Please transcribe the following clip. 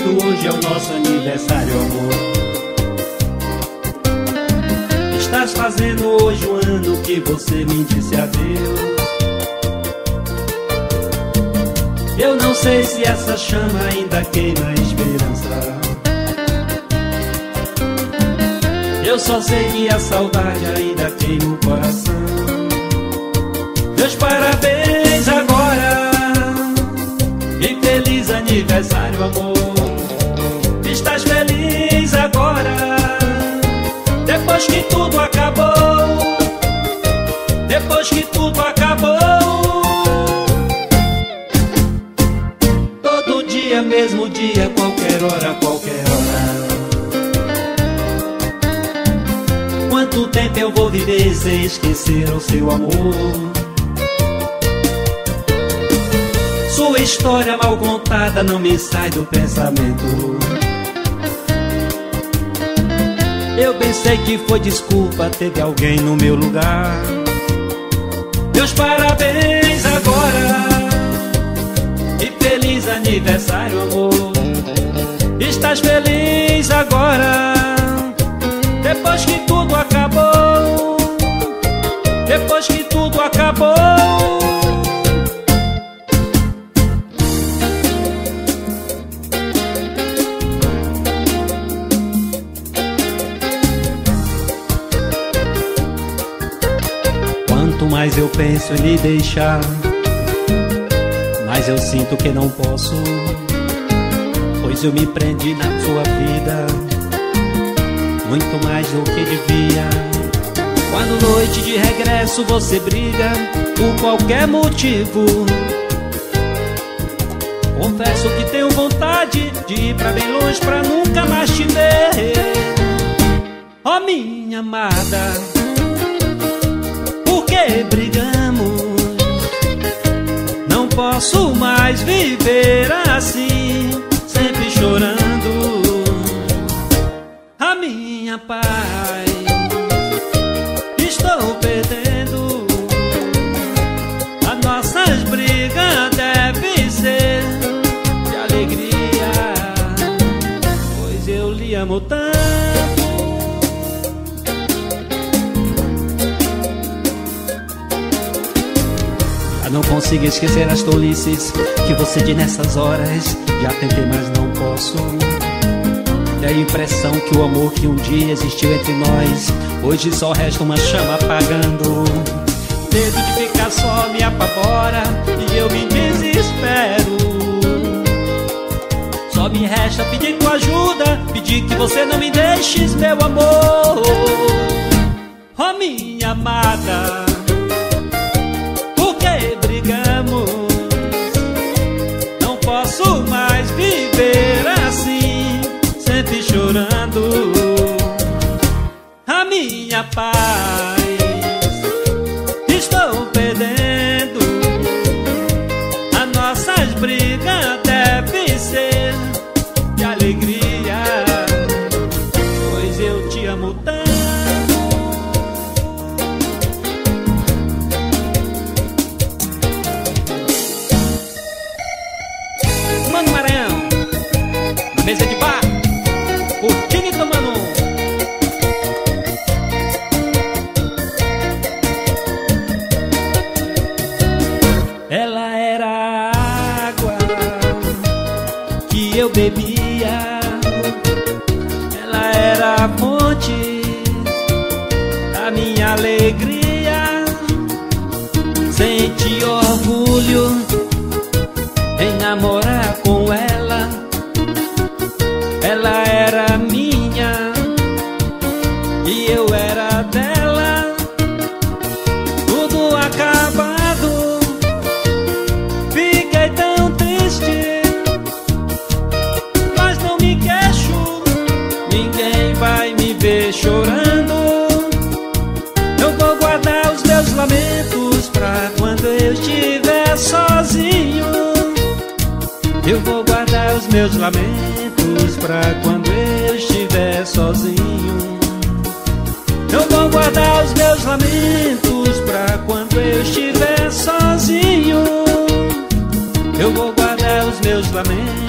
agosto, hoje é o nosso aniversário, amor. Estás fazendo hoje um ano que você me disse adeus. Eu não sei se essa chama ainda queima a esperança. Eu só sei que a saudade ainda queima o coração. Meus parabéns agora e feliz aniversário, amor. Estás feliz agora, depois que tudo acabou. Depois que tudo acabou. Todo dia, mesmo dia, qualquer hora, qualquer hora. Quanto tempo eu vou viver sem esquecer o seu amor? Sua história mal contada não me sai do pensamento. Eu pensei que foi desculpa, teve alguém no meu lugar. Meus parabéns agora e feliz aniversário, amor. Estás feliz agora, depois que tudo acabou. Depois que tudo acabou. Quanto mais eu penso em lhe deixar, mas eu sinto que não posso, pois eu me prendi na sua vida muito mais do que devia. Quando noite de regresso você briga por qualquer motivo, confesso que tenho vontade de ir pra bem longe pra nunca mais te ver. Oh, minha amada, por que brigamos? Não posso mais viver assim, sempre chorando. A minha paz estou perdendo. As nossas brigas devem ser de alegria, pois eu lhe amo tanto. Não consigo esquecer as tolices que você diz nessas horas. Já tentei, mas não posso. E a impressão que o amor que um dia existiu entre nós hoje só resta uma chama apagando. Medo de ficar só me apavora e eu me desespero. Só me resta pedir tua ajuda, pedir que você não me deixes, meu amor. Oh, minha amada, brigamos, não posso mais viver assim, sempre chorando. A minha paz estou perdendo. As nossas brigas devem ser de alegria, pois eu te amo tanto. Mesa de bar, curtindo e tomando. Ela era a água que eu bebia. Ela era a fonte da minha alegria. Senti orgulho em namorar com ela. Ela era minha e eu era dela. Tudo acabado, fiquei tão triste, mas não me queixo. Ninguém vai me ver chorando. Eu vou guardar os meus lamentos pra quando eu estiver sozinho. Eu vou guardar os meus lamentos pra quando eu estiver sozinho. Eu vou guardar os meus lamentos pra quando eu estiver sozinho. Eu vou guardar os meus lamentos